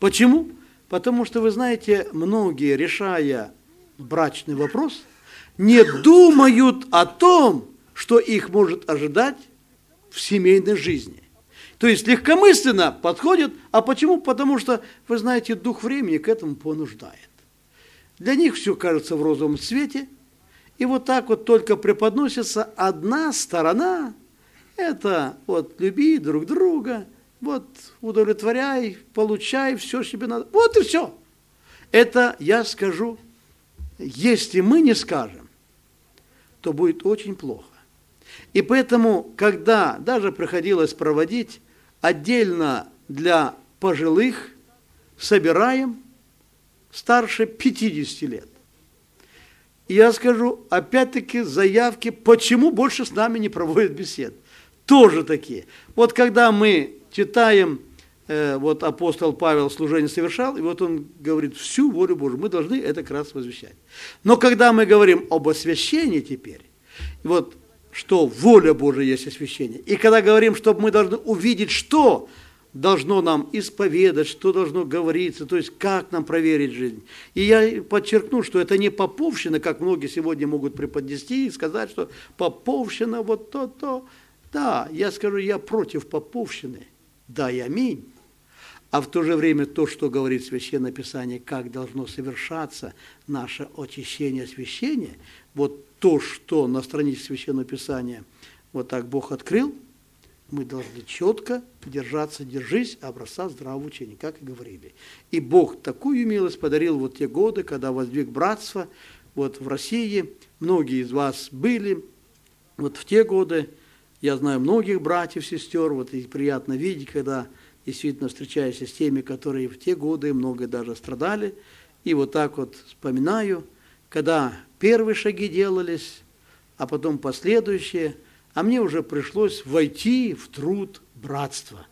Почему? Потому что, вы знаете, многие, решая брачный вопрос, не думают о том, что их может ожидать в семейной жизни. То есть легкомысленно подходят. А почему? Потому что, вы знаете, дух времени к этому понуждает. Для них все кажется в розовом цвете. И вот так вот только преподносится одна сторона. Это вот люби друг друга, вот удовлетворяй, получай, все себе надо. Вот и все. Это я скажу, если мы не скажем, то будет очень плохо. И поэтому, когда даже приходилось проводить отдельно для пожилых, собираем старше 50 лет. И я скажу, опять-таки, заявки, почему больше с нами не проводят бесед. Тоже такие. Вот когда мы читаем, вот апостол Павел служение совершал, и вот он говорит, всю волю Божию, мы должны это как раз возвещать. Но когда мы говорим об освящении теперь, вот что воля Божия есть освящение, и когда говорим, что мы должны увидеть, что должно нам исповедать, что должно говориться, то есть как нам проверить жизнь. И я подчеркну, что это не поповщина, как многие сегодня могут преподнести и сказать, что поповщина вот то. Да, я скажу, я против поповщины, да и аминь. А в то же время то, что говорит Священное Писание, как должно совершаться наше очищение, освящение, вот то, что на странице Священного Писания вот так Бог открыл, мы должны четко держись образца здравого учения, как и говорили. И Бог такую милость подарил вот те годы, когда воздвиг братство вот в России. Многие из вас были вот в те годы. Я знаю многих братьев, сестер, вот и приятно видеть, когда действительно встречаешься с теми, которые в те годы много даже страдали. И вот так вот вспоминаю, когда первые шаги делались, а потом последующие, а мне уже пришлось войти в труд братства.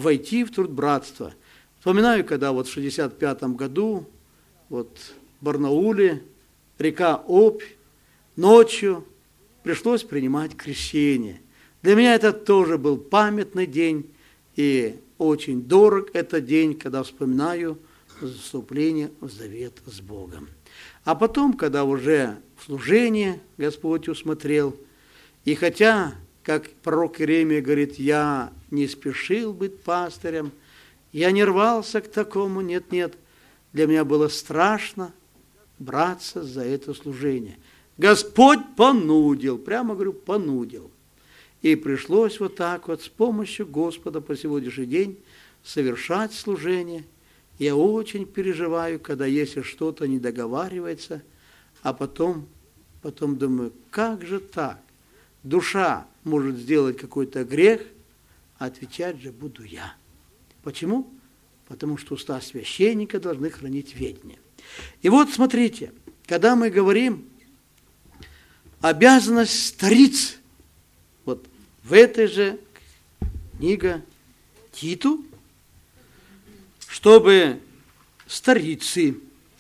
Вспоминаю, когда вот в 1965 году вот в Барнауле, река Обь, ночью пришлось принимать крещение. Для меня это тоже был памятный день, и очень дорог этот день, когда вспоминаю вступление в завет с Богом. А потом, когда уже в служении Господь усмотрел, и хотя, как пророк Иеремия говорит, я не спешил быть пастырем, я не рвался к такому, нет, для меня было страшно браться за это служение. Господь понудил, прямо говорю, понудил. И пришлось вот так вот с помощью Господа по сегодняшний день совершать служение. Я очень переживаю, когда если что-то не договаривается, а потом думаю, как же так? Душа может сделать какой-то грех, а отвечать же буду я. Почему? Потому что уста священника должны хранить ведение. И вот смотрите, когда мы говорим обязанность стариц, вот в этой же книге Титу, чтобы старицы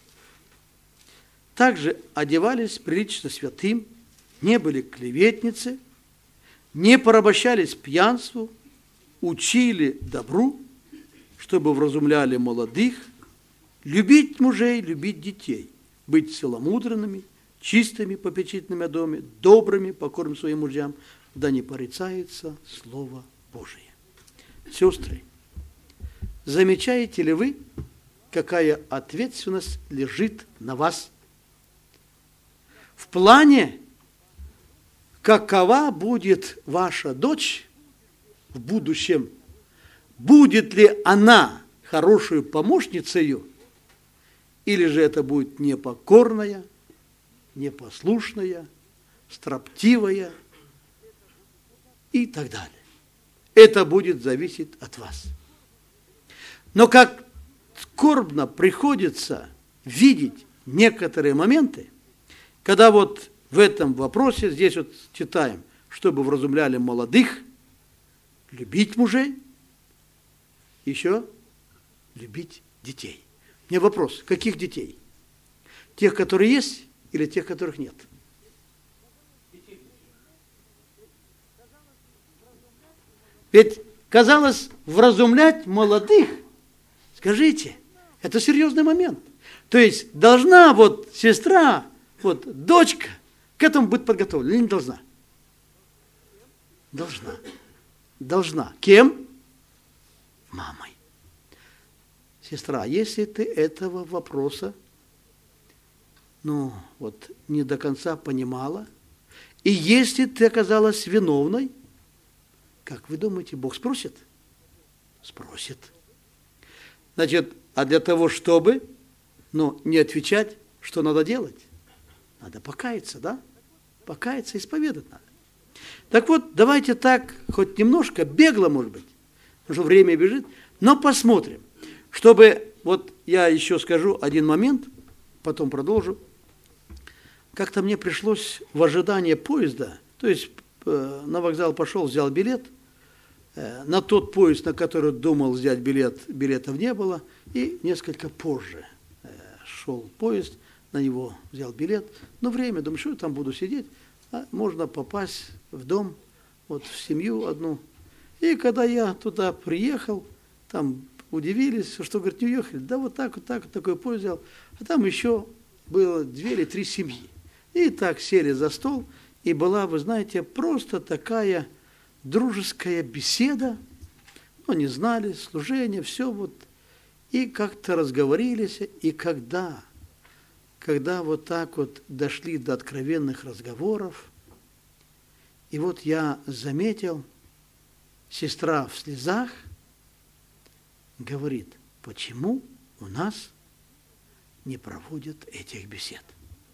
также одевались прилично святым, не были клеветницы, не порабощались пьянству, учили добру, чтобы вразумляли молодых, любить мужей, любить детей, быть целомудренными, чистыми, попечительными о доме, добрыми, покорными своим мужьям, да не порицается Слово Божие. Сестры, замечаете ли вы, какая ответственность лежит на вас? В плане, какова будет ваша дочь в будущем, будет ли она хорошей помощницей, или же это будет непокорная, непослушная, строптивая и так далее. Это будет зависеть от вас. Но как скорбно приходится видеть некоторые моменты, когда вот в этом вопросе, здесь вот читаем, чтобы вразумляли молодых, любить мужей, еще любить детей. У меня вопрос, каких детей? Тех, которые есть, или тех, которых нет? Ведь, казалось, вразумлять молодых, скажите, Это серьезный момент. То есть должна вот сестра, вот дочка к этому быть подготовлена или не должна? Должна. Должна. Кем? Мамой. Сестра, если ты этого вопроса, не до конца понимала, и если ты оказалась виновной, как вы думаете, Бог спросит? Спросит. Значит, а для того, чтобы, не отвечать, что надо делать? Надо покаяться, да? Покаяться, исповедать надо. Так вот, давайте так, хоть немножко, бегло, может быть, потому что время бежит, но посмотрим, чтобы, вот я еще скажу один момент, потом продолжу. Как-то мне пришлось в ожидании поезда, то есть на вокзал пошел, взял билет, на тот поезд, на который думал взять билетов не было, и несколько позже шел поезд, на него взял билет, но время, думаю, что я там буду сидеть, можно попасть в дом, вот в семью одну. И когда я туда приехал, там удивились, что, говорит, не уехали, да вот так, такой поезд взял, а там еще было 2 или 3 семьи. И так сели за стол, и была, вы знаете, просто такая дружеская беседа, не знали, служение, все вот, и как-то разговорились, и когда вот так вот дошли до откровенных разговоров, и вот я заметил, сестра в слезах говорит, почему у нас не проводят этих бесед?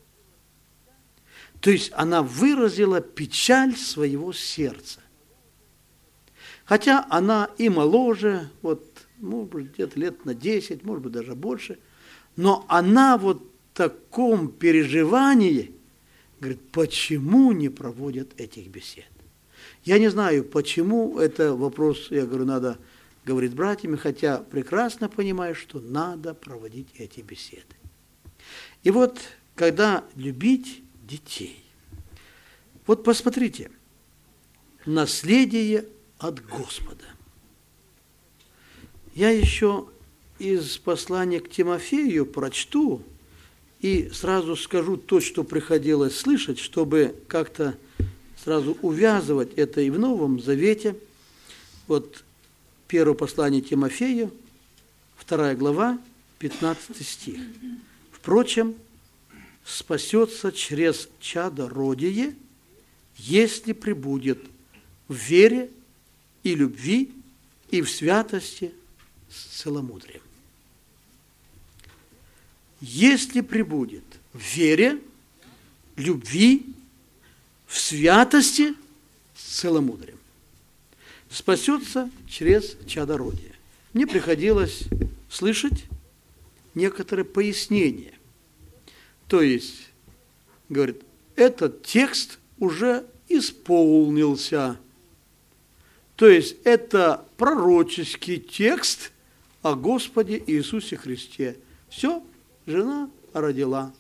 То есть она выразила печаль своего сердца. Хотя она и моложе, вот, может быть, где-то лет на 10, может быть, даже больше, но она вот в таком переживании говорит, почему не проводят этих бесед? Я не знаю, почему, это вопрос, я говорю, надо говорить с братьями, хотя прекрасно понимаю, что надо проводить эти беседы. И вот, когда любить детей, вот посмотрите, наследие от Господа. Я еще из послания к Тимофею прочту и сразу скажу то, что приходилось слышать, чтобы как-то сразу увязывать это и в Новом Завете. Вот первое послание Тимофею, 2 глава, 15 стих. Впрочем, спасется через чадородие, если пребудет в вере и любви, и в святости с целомудрием. Если пребудет в вере, любви, в святости с целомудрием. Спасется через чадородие. Мне приходилось слышать некоторые пояснения. То есть, говорит, этот текст уже исполнился. То есть, это пророческий текст о Господе Иисусе Христе. Все, жена родила.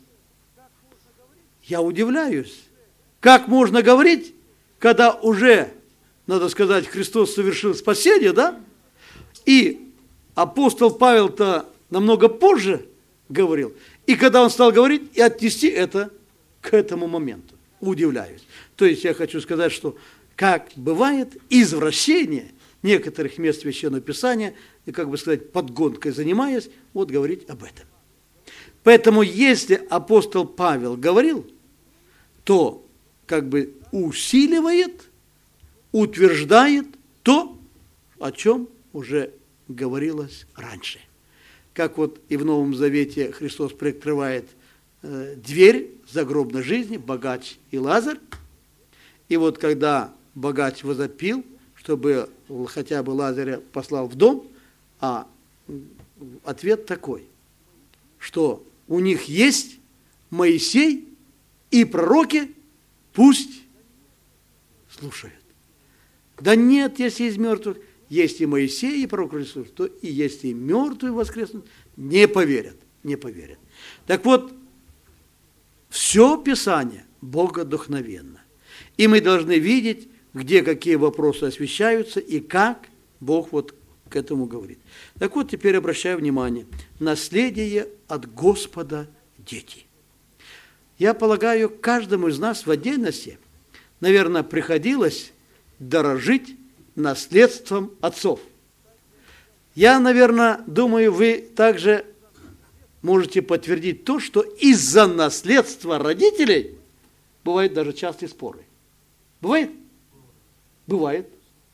Я удивляюсь, как можно говорить, когда уже, надо сказать, Христос совершил спасение, да? И апостол Павел-то намного позже говорил. И когда он стал говорить, и отнести это к этому моменту. Удивляюсь. То есть я хочу сказать, что как бывает извращение некоторых мест Священного Писания, и, как бы сказать, подгонкой занимаясь, вот говорить об этом. Поэтому если апостол Павел говорил, то как бы усиливает, утверждает то, о чем уже говорилось раньше. Как вот и в Новом Завете Христос приоткрывает дверь загробной жизни, богач и Лазарь. И вот когда богач возопил, чтобы хотя бы Лазаря послал в дом, а ответ такой, что у них есть Моисей и пророки, пусть слушают. Да нет, если из мертвых, есть и Моисей, и пророк, то и если мертвые воскреснут, не поверят, не поверят. Так вот, все Писание богодухновенно. И мы должны видеть, где какие вопросы освещаются, и как Бог вот к этому говорит. Так вот, теперь обращаю внимание. Наследие от Господа дети. Я полагаю, каждому из нас в отдельности, наверное, приходилось дорожить наследством отцов. Я, наверное, думаю, вы также можете подтвердить то, что из-за наследства родителей бывают даже частые споры. Бывает? Бывает.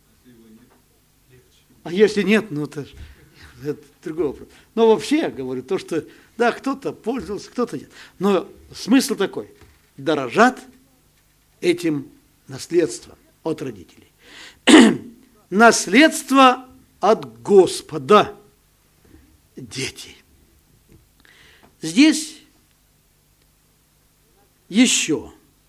А если нет, ну это другой вопрос. Но вообще, я говорю, то, что да, кто-то пользовался, кто-то нет. Но смысл такой. Дорожат этим наследством от родителей. Наследство от Господа дети. Здесь еще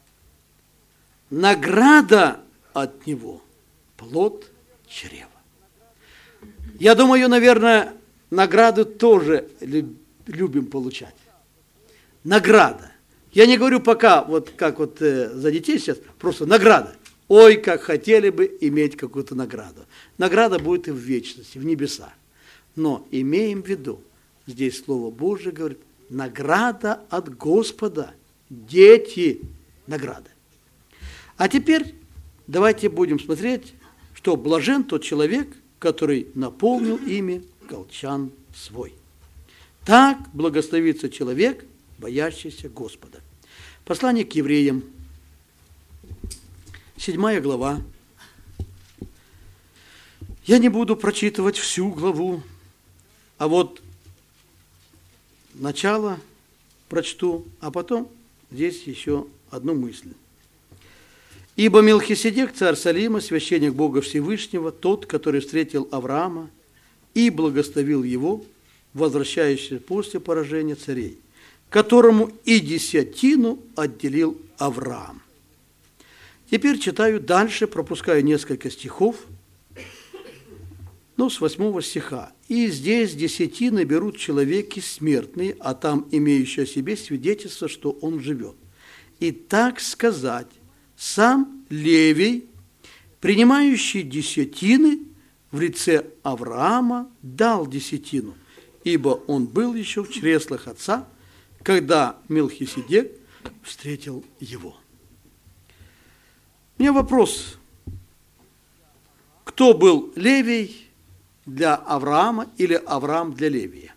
награда от Него – плод чрева. Я думаю, наверное, награду тоже любим получать. Награда. Я не говорю пока, вот как вот за детей сейчас, просто награда. Ой, как хотели бы иметь какую-то награду. Награда будет и в вечности, в небесах. Но имеем в виду, здесь Слово Божие говорит, награда от Господа, дети, награда. А теперь давайте будем смотреть, что блажен тот человек, который наполнил ими колчан свой. Так благословится человек, боящийся Господа. Послание к евреям, 7 глава. Я не буду прочитывать всю главу, а вот начало прочту, а потом здесь еще одну мысль. «Ибо Мелхиседек, царь Салима, священник Бога Всевышнего, тот, который встретил Авраама и благословил его, возвращающийся после поражения царей, которому и десятину отделил Авраам». Теперь читаю дальше, пропускаю несколько стихов, с 8 стиха. «И здесь десятины берут человеки смертные, а там имеющие о себе свидетельство, что он живет. И так сказать, сам Левий, принимающий десятины, в лице Авраама дал десятину, ибо он был еще в чреслах отца, когда Мелхиседек встретил его». У меня вопрос. Кто был Левий для Авраама или Авраам для Левия?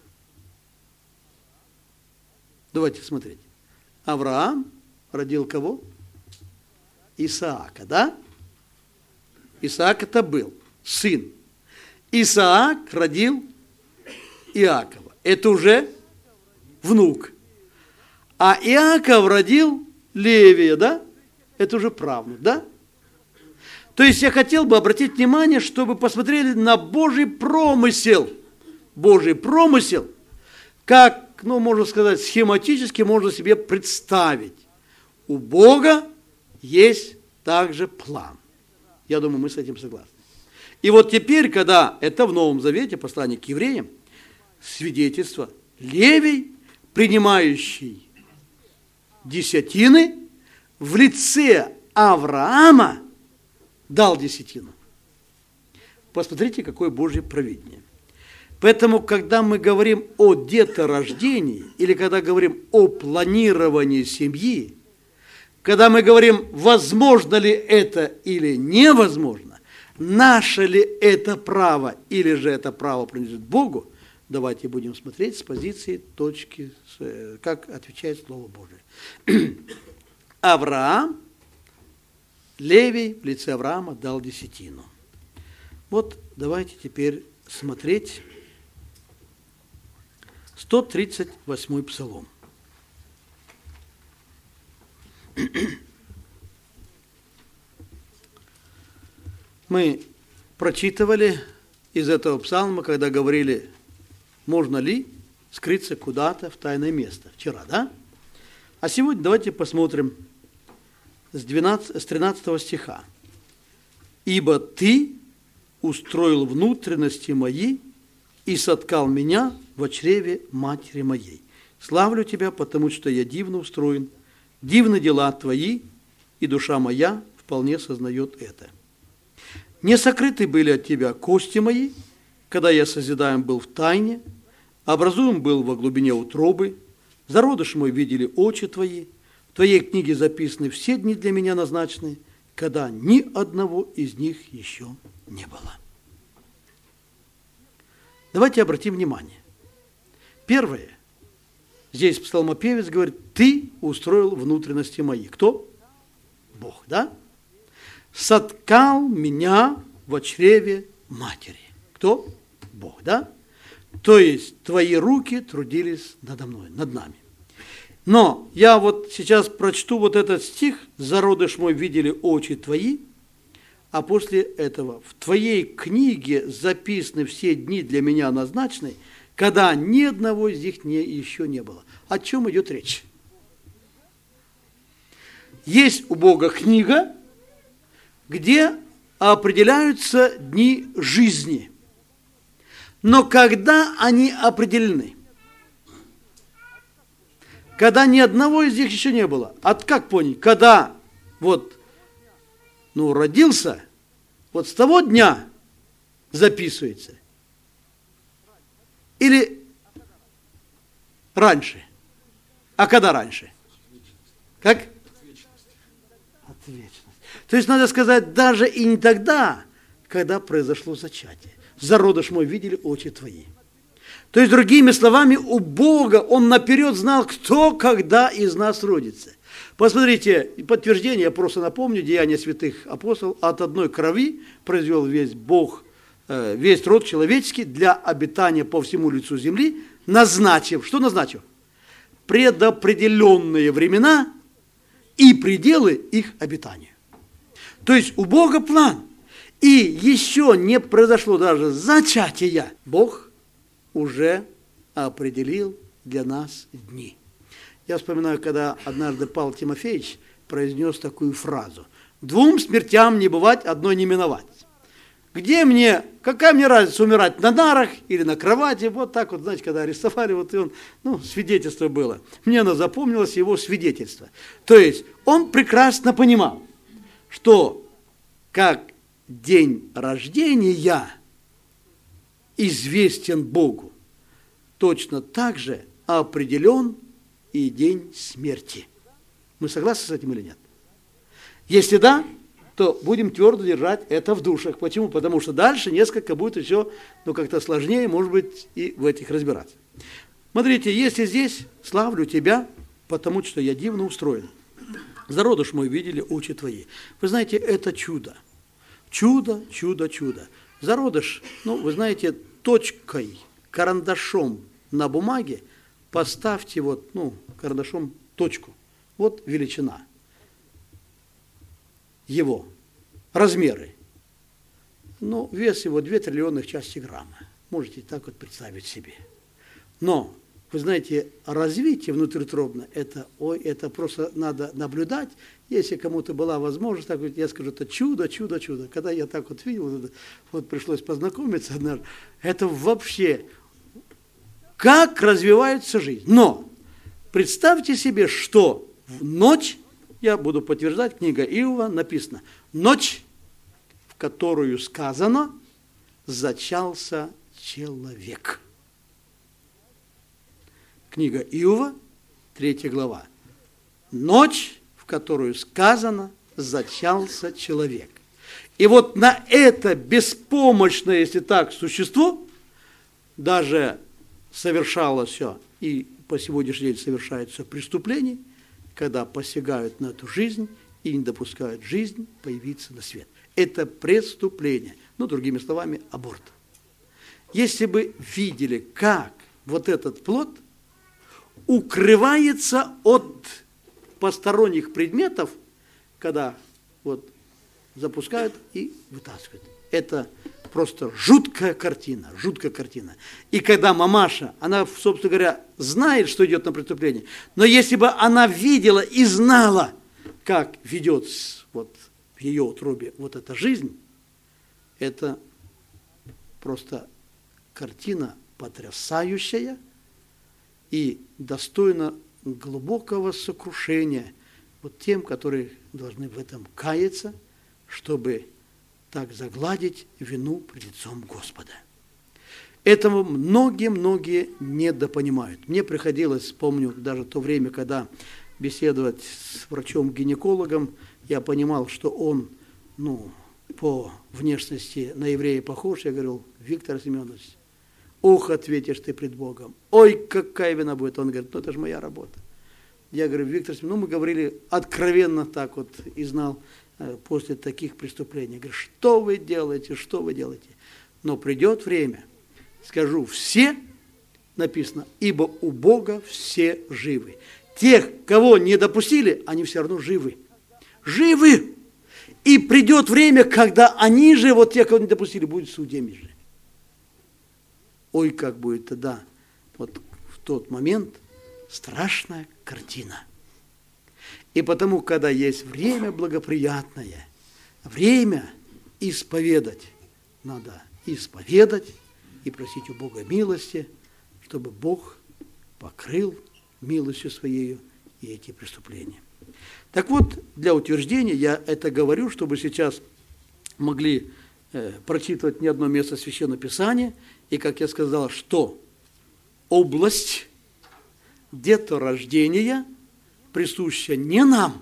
Давайте смотреть. Авраам родил кого? Исаака, да? Исаак это был сын. Исаак родил Иакова. Это уже внук. А Иаков родил Левия, да? Это уже правнук, да? То есть я хотел бы обратить внимание, чтобы посмотрели на Божий промысел. Божий промысел, как, можно сказать, схематически можно себе представить. У Бога есть также план. Я думаю, мы с этим согласны. И вот теперь, когда это в Новом Завете, послание к евреям, свидетельство, Левий, принимающий десятины, в лице Авраама дал десятину. Посмотрите, какое Божье провидение. Поэтому, когда мы говорим о деторождении, или когда говорим о планировании семьи, когда мы говорим, возможно ли это или невозможно, наше ли это право, или же это право принадлежит Богу, давайте будем смотреть с позиции точки, как отвечает Слово Божие. Авраам, Левий в лице Авраама дал десятину. Вот давайте теперь смотреть 138-й псалом. Мы прочитывали из этого псалма, когда говорили, можно ли скрыться куда-то в тайное место. Вчера, да? А сегодня давайте посмотрим с 13 стиха. «Ибо ты устроил внутренности мои и соткал меня во чреве матери моей. Славлю тебя, потому что я дивно устроен, дивны дела твои, и душа моя вполне сознает это. Не сокрыты были от тебя кости мои, когда я созидаем был в тайне, образуем был во глубине утробы, зародыш мой видели очи твои, в твоей книге записаны все дни для меня назначены, когда ни одного из них еще не было. Давайте обратим внимание. Первое. Здесь псалмопевец говорит: ты устроил внутренности мои. Кто? Бог, да? Соткал меня во чреве матери. Кто? Бог, да? То есть твои руки трудились надо мной, над нами. Но я вот сейчас прочту вот этот стих: «Зародыш мой видели очи твои», а после этого: «В твоей книге записаны все дни для меня назначены, когда ни одного из них еще не было». О чем идет речь? Есть у Бога книга, где определяются дни жизни. Но когда они определены? Когда ни одного из них еще не было. Как понять? Когда родился, вот с того дня записывается. Или раньше. А когда раньше? Как? От вечности. То есть, надо сказать, даже и не тогда, когда произошло зачатие. Зародыш мой видели очи твои. То есть, другими словами, у Бога Он наперед знал, кто когда из нас родится. Посмотрите, подтверждение, я просто напомню, Деяния святых апостолов: от одной крови произвел весь Бог, весь род человеческий для обитания по всему лицу земли, назначив, что назначив? Предопределенные времена и пределы их обитания. То есть у Бога план. И еще не произошло даже зачатия. Бог уже определил для нас дни. Я вспоминаю, когда однажды Павел Тимофеевич произнес такую фразу: «Двум смертям не бывать, одной не миновать». Какая мне разница, умирать на нарах или на кровати? Вот так вот, знаете, когда арестовали, вот и он, свидетельство было. Мне оно запомнилось, его свидетельство. То есть он прекрасно понимал, что как день рождения известен Богу, точно так же определен и день смерти. Мы согласны с этим или нет? Если да, то будем твердо держать это в душах. Почему? Потому что дальше несколько будет еще, как-то сложнее, может быть, и в этих разбираться. Смотрите, если здесь славлю тебя, потому что я дивно устроен. Зародыш мой видели очи твои. Вы знаете, это чудо. Чудо, чудо, чудо. Зародыш, вы знаете, точкой, карандашом на бумаге поставьте карандашом точку. Вот величина его, размеры. Вес его 2 триллионных части грамма. Можете так вот представить себе. Но, вы знаете, развитие внутриутробно, это просто надо наблюдать. Если кому-то была возможность, так вот, я скажу, это чудо, чудо, чудо. Когда я так вот видел, пришлось познакомиться однажды, это вообще, как развивается жизнь. Но, представьте себе, что в ночь, я буду подтверждать, книга Иова, написано: «Ночь, в которую сказано, зачался человек». Книга Иова, 3 глава. Ночь, в которую сказано, зачался человек. И вот на это беспомощное, если так, существо даже совершалось все, и по сегодняшний день совершается преступление, когда посягают на эту жизнь и не допускают жизнь появиться на свет. Это преступление. Другими словами, аборт. Если бы видели, как вот этот плод укрывается от посторонних предметов, когда запускают и вытаскивают. Это просто жуткая картина, жуткая картина. И когда мамаша, она, собственно говоря, знает, что идет на преступление, но если бы она видела и знала, как ведет в ее утробе эта жизнь, это просто картина потрясающая и достойна глубокого сокрушения тем, которые должны в этом каяться, чтобы так загладить вину пред лицом Господа. Этого многие недопонимают. Мне приходилось, помню, даже то время, когда беседовать с врачом-гинекологом, я понимал, что он, по внешности на еврея похож. Я говорил: Виктор Семенович, ох, ответишь ты пред Богом. Ой, какая вина будет. Он говорит: это же моя работа. Я говорю: Виктор Семенович, мы говорили откровенно так вот и знал после таких преступлений. Я говорю: что вы делаете, что вы делаете? Но придет время, скажу, все, написано, ибо у Бога все живы. Тех, кого не допустили, они все равно живы. Живы! И придет время, когда они же, вот те, кого не допустили, будут судьями же. Ой, как будет тогда, вот в тот момент, страшная картина. И потому, когда есть время благоприятное, время исповедать, надо исповедать и просить у Бога милости, чтобы Бог покрыл милостью Своею и эти преступления. Так вот, для утверждения я это говорю, чтобы сейчас могли прочитывать не одно место Священного Писания, и, как я сказал, что область деторождения присуща не нам,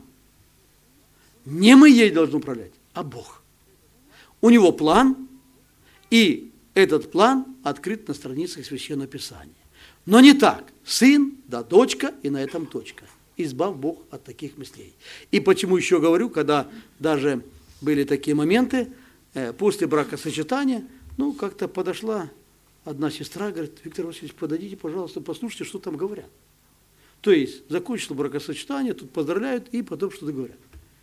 не мы ей должны управлять, а Бог. У Него план, и этот план открыт на страницах Священного Писания. Но не так. Сын, да дочка, и на этом точка. Избав Бог от таких мыслей. И почему еще говорю, когда даже были такие моменты, после бракосочетания, как-то подошла одна сестра, говорит: Виктор Васильевич, подойдите, пожалуйста, послушайте, что там говорят. То есть, закончил бракосочетание, тут поздравляют, и потом что-то говорят.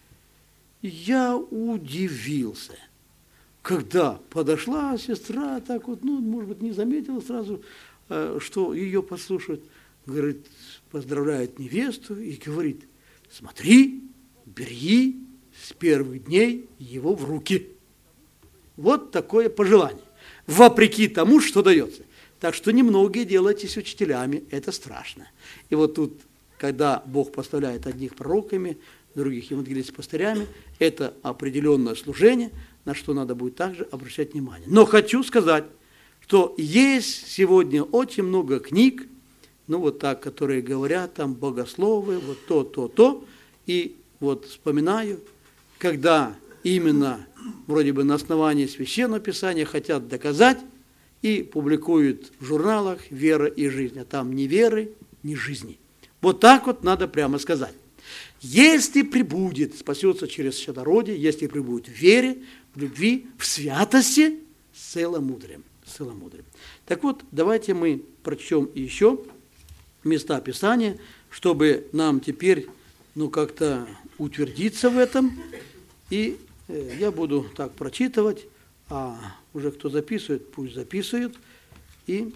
Я удивился, когда подошла сестра, так вот, может быть, не заметила сразу, что ее послушают, говорит, поздравляет невесту и говорит: смотри, бери с первых дней его в руки. Вот такое пожелание, вопреки тому, что дается. Так что немногие делайтесь учителями, это страшно. И вот тут, когда Бог поставляет одних пророками, других евангелистов пастырями, это определенное служение, на что надо будет также обращать внимание. Но хочу сказать, что есть сегодня очень много книг, которые говорят, там, богословы, вот то. И вот вспоминаю, когда именно вроде бы на основании Священного Писания хотят доказать и публикуют в журналах «Вера и жизнь», а там ни веры, ни жизни. Вот так вот надо прямо сказать. Если прибудет, спасется через чадородие, если прибудет в вере, в любви, в святости, с целомудрием. Так вот, давайте мы прочтем еще места Писания, чтобы нам теперь, как-то утвердиться в этом. И я буду так прочитывать, а уже кто записывает, пусть записывает. И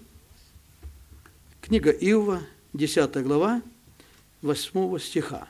книга Иова, 10 глава, 8 стиха.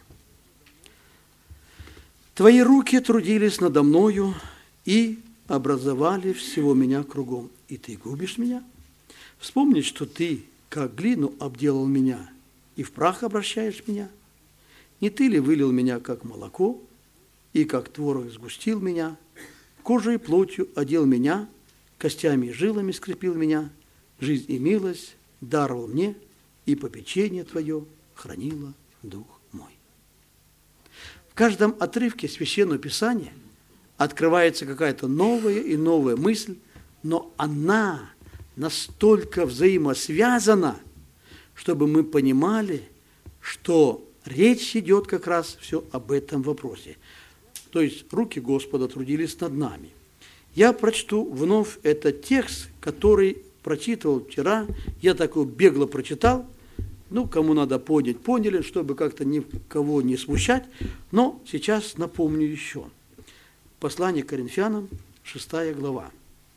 «Твои руки трудились надо мною и образовали всего меня кругом, и ты губишь меня. Вспомни, что ты, как глину, обделал меня, и в прах обращаешь меня. Не ты ли вылил меня, как молоко, и как творог сгустил меня, кожей и плотью одел меня, костями и жилами скрепил меня, жизнь и милость даровал мне, и попечение твое хранило дух мой». В каждом отрывке Священного Писания открывается какая-то новая и новая мысль, но она настолько взаимосвязана, чтобы мы понимали, что речь идет как раз все об этом вопросе. То есть руки Господа трудились над нами. Я прочту вновь этот текст, который прочитывал вчера. Я такой бегло прочитал. Кому надо понять, поняли, чтобы как-то никого не смущать. Но сейчас напомню еще. Послание к Коринфянам, 6 глава.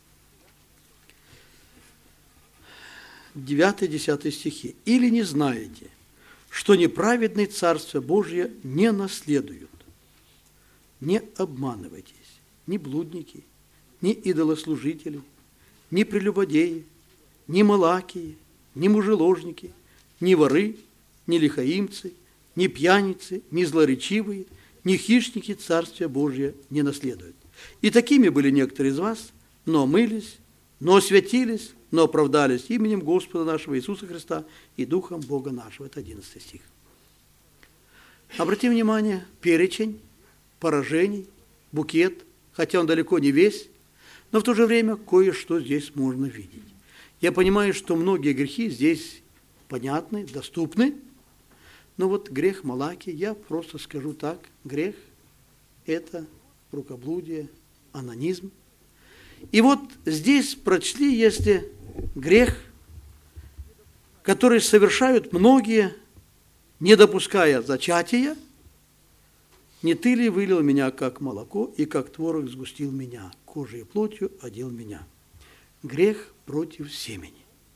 9-10 стихи. «Или не знаете, что неправедные Царство Божие не наследуют? Не обманывайтесь, ни блудники, ни идолослужители, ни прелюбодеи, ни малакии, ни мужеложники, ни воры, ни лихаимцы, ни пьяницы, ни злоречивые, ни хищники Царствия Божия не наследуют. И такими были некоторые из вас, но омылись, но освятились, но оправдались именем Господа нашего Иисуса Христа и Духом Бога нашего». Это 11 стих. Обратим внимание, перечень поражений, букет, хотя он далеко не весь, но в то же время кое-что здесь можно видеть. Я понимаю, что многие грехи здесь понятны, доступны, но вот грех Малахии, я просто скажу так, грех – это рукоблудие, онанизм. И вот здесь прочли, если грех, который совершают многие, не допуская зачатия, «Не ты ли вылил меня, как молоко, и как творог сгустил меня, кожей и плотью одел меня». Грех против семени.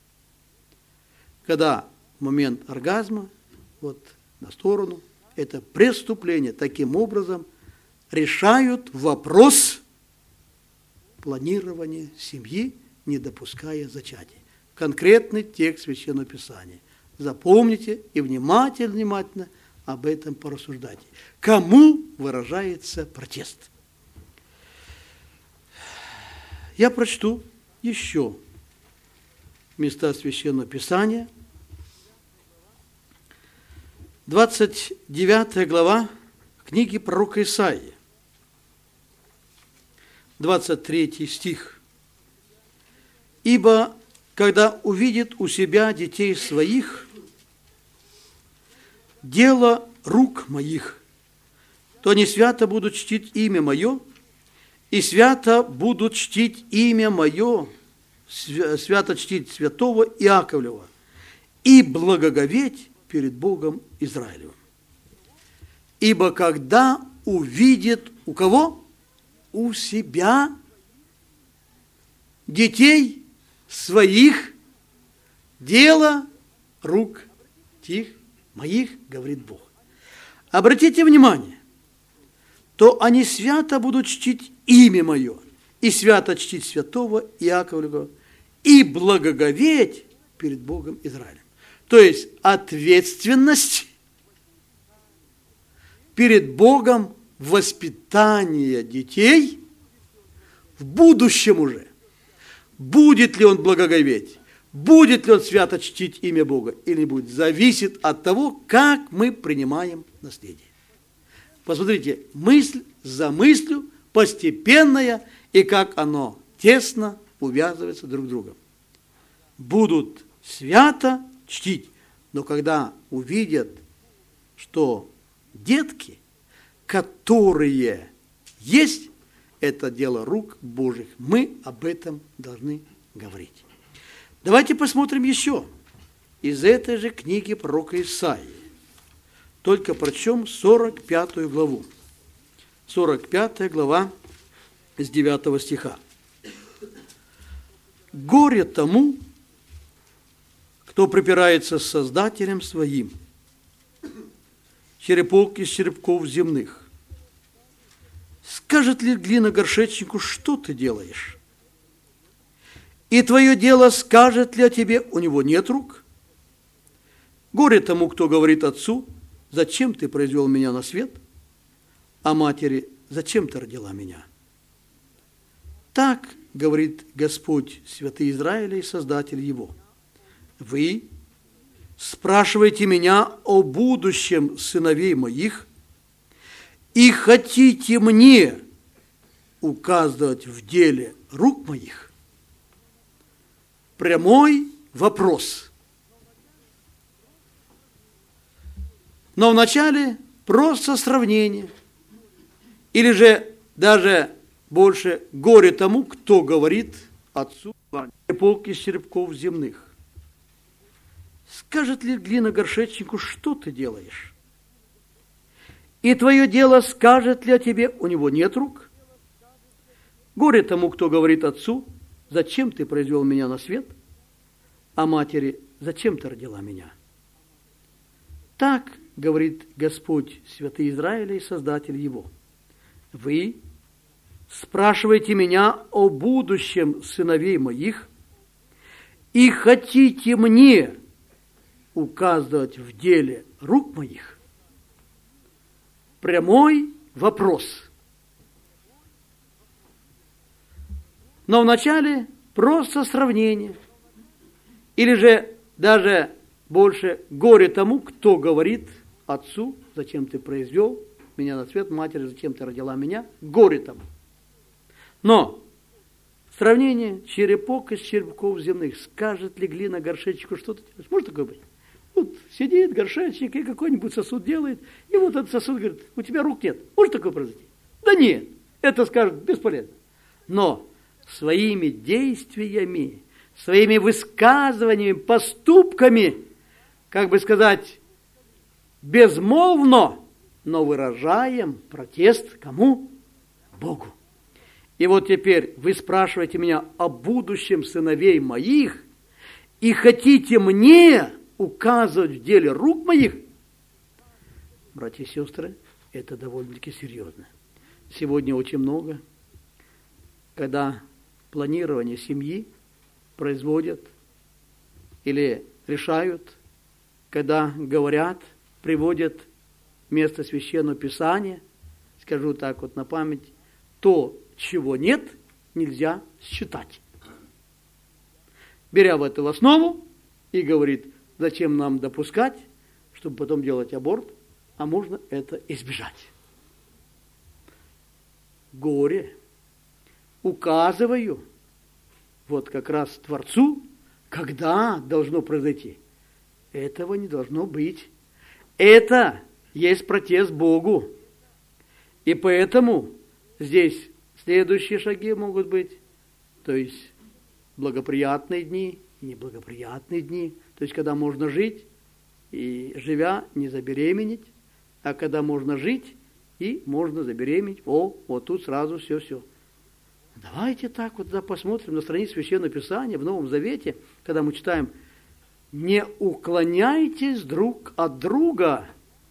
Когда момент оргазма, вот на сторону, это преступление. Таким образом решают вопрос планирования семьи, не допуская зачатия. Конкретный текст Священного Писания. Запомните и внимательно об этом порассуждайте. Кому выражается протест? Я прочту еще места Священного Писания. 29 глава книги пророка Исаии, 23 стих. «Ибо, когда увидит у себя детей своих, дело рук моих, то они свято будут чтить имя мое, и свято будут чтить имя мое, свято чтить святого Иаковлева, и благоговеть перед Богом Израилевым. Ибо когда увидит у кого? У себя детей своих, дело рук тих моих, говорит Бог». Обратите внимание, то они свято будут чтить имя мое, и свято чтить святого Иаковлева, и благоговеть перед Богом Израилем. То есть ответственность перед Богом воспитания детей в будущем уже. Будет ли он благоговеть, будет ли он свято чтить имя Бога или не будет, зависит от того, как мы принимаем наследие. Посмотрите, мысль за мыслью, постепенная, и как оно тесно увязывается друг с другом. Будут свято чтить, но когда увидят, что детки, которые есть, это дело рук Божьих, мы об этом должны говорить. Давайте посмотрим еще из этой же книги пророка Исаии. Только прочтем 45 главу. 45 глава с 9 стиха. «Горе тому, кто припирается с Создателем своим, черепок из черепков земных. Скажет ли глина горшечнику, что ты делаешь? И твое дело скажет ли о тебе, у него нет рук? Горе тому, кто говорит отцу, зачем ты произвел меня на свет? А матери, зачем ты родила меня? Так говорит Господь, святый Израиля и Создатель его. Вы спрашиваете меня о будущем сыновей моих и хотите мне указывать в деле рук моих? Прямой вопрос. Но вначале просто сравнение. Или же даже больше горе тому, кто говорит отцу, полк из черепков земных. Скажет ли глина горшечнику, что ты делаешь? И твое дело скажет ли о тебе, у него нет рук? Горе тому, кто говорит отцу, зачем ты произвел меня на свет? А матери, зачем ты родила меня? Так говорит Господь, святый Израиля и Создатель его. Вы спрашиваете меня о будущем сыновей моих и хотите мне указывать в деле рук моих? Прямой вопрос. Но вначале Просто сравнение. Или же даже больше горе тому, кто говорит отцу, зачем ты произвел меня на свет, матери, зачем ты родила меня, горе тому. Но сравнение черепок из черепков земных. Скажет ли глина горшечку что-то делать? Может такое быть? Вот сидит горшечник и какой-нибудь сосуд делает, и вот этот сосуд говорит, у тебя рук нет. Может такое произойти? Да нет, это скажет бесполезно. Но своими действиями, своими высказываниями, поступками, как бы сказать, безмолвно, но выражаем протест кому? Богу. И вот теперь вы спрашиваете меня о будущем сыновей моих и хотите мне указывать в деле рук моих? Братья и сестры, это довольно-таки серьезно. Сегодня очень много, когда планирование семьи производят или решают, когда говорят, приводят место Священного Писания, скажу так вот на память, то, чего нет, нельзя считать. Беря в эту основу и говорит, зачем нам допускать, чтобы потом делать аборт, а можно это избежать. Горе. Указываю, вот как раз Творцу, когда должно произойти. Этого не должно быть. Это есть протест Богу. И поэтому здесь следующие шаги могут быть, то есть благоприятные дни и неблагоприятные дни, то есть когда можно жить и, живя, не забеременеть, а когда можно жить и можно забеременеть, вот тут сразу все. Давайте так вот посмотрим на странице Священного Писания в Новом Завете, когда мы читаем «Не уклоняйтесь друг от друга».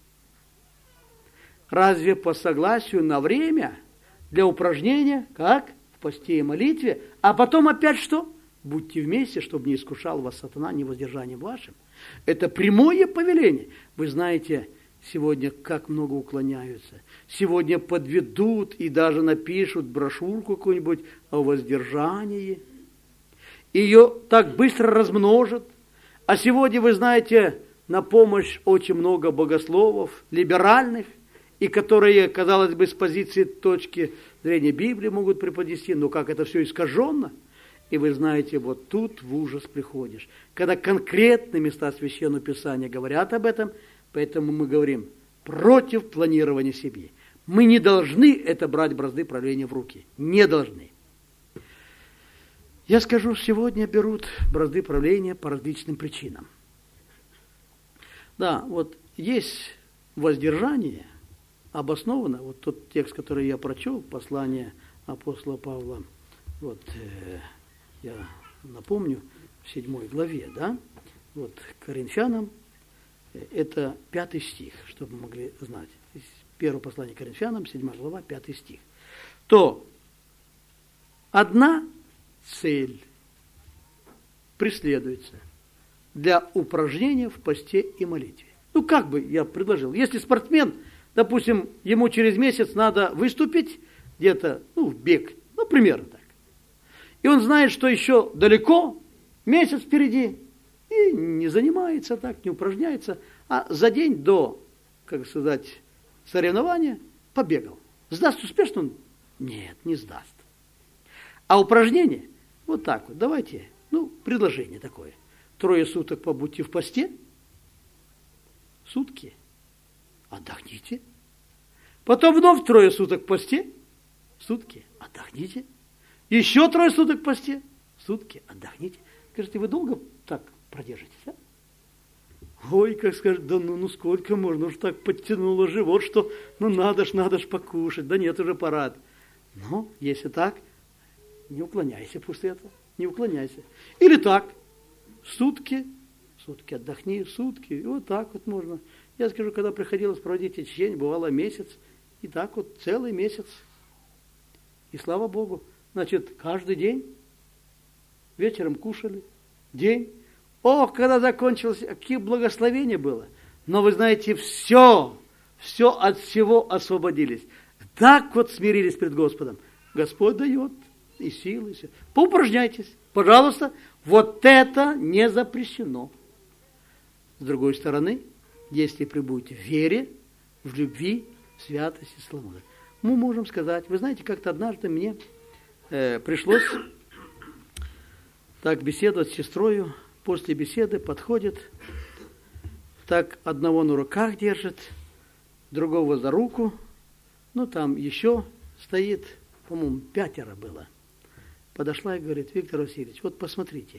Разве по согласию на время для упражнения, как в посте и молитве, а потом опять что? Будьте вместе, чтобы не искушал вас сатана невоздержанием вашим. Это прямое повеление. Вы знаете, сегодня как много уклоняются. Сегодня подведут и даже напишут брошюрку какую-нибудь о воздержании. Ее так быстро размножат. А сегодня, вы знаете, на помощь очень много богословов, либеральных, и которые, казалось бы, с позиции точки зрения Библии могут преподнести, но как это все искаженно. И вы знаете, вот тут в ужас приходишь. Когда конкретные места Священного Писания говорят об этом, поэтому мы говорим против планирования семьи. Мы не должны это брать бразды правления в руки. Не должны. Я скажу, сегодня берут бразды правления по различным причинам. Да, вот есть воздержание, обоснованно, вот тот текст, который я прочел, послание апостола Павла, вот я напомню, в 7 главе, да, вот Коринфянам, это 5 стих, чтобы мы могли знать. Первое послание Коринфянам, 7 глава, 5 стих. То одна цель преследуется для упражнения в посте и молитве. Ну, как бы я предложил, если спортсмен, допустим, ему через месяц надо выступить где-то, в бег, примерно так. И он знает, что еще далеко, месяц впереди, и не занимается так, не упражняется, а за день до, как сказать, соревнования побегал. Сдаст успешно он? Нет, не сдаст. А упражнение, вот так вот, давайте, предложение такое. 3 суток побудьте в посте, сутки, отдохните. Потом вновь 3 суток в посте, сутки, отдохните. Еще 3 суток в посте, сутки, отдохните. Скажите, вы долго так продержитесь, а? Ой, как скажет, да сколько можно, уж так подтянуло живот, что надо ж покушать, да нет, уже пора. Но, если так, не уклоняйся после этого, не уклоняйся. Или так, сутки отдохни, сутки, и вот так вот можно. Я скажу, когда приходилось проводить очищение, бывало месяц, и так вот целый месяц. И слава Богу, значит, каждый день вечером кушали, день. Когда закончилось, какие благословения было. Но вы знаете, все от всего освободились. Так вот смирились пред Господом. Господь дает и силы, и все. Поупражняйтесь, пожалуйста, вот это не запрещено. С другой стороны, если пребудете в вере, в любви, в святости, славе, мы можем сказать, вы знаете, как-то однажды мне пришлось так беседовать с сестрою. После беседы подходит, так одного на руках держит, другого за руку, ну там еще стоит, по-моему, 5 было. Подошла и говорит: Виктор Васильевич, вот посмотрите,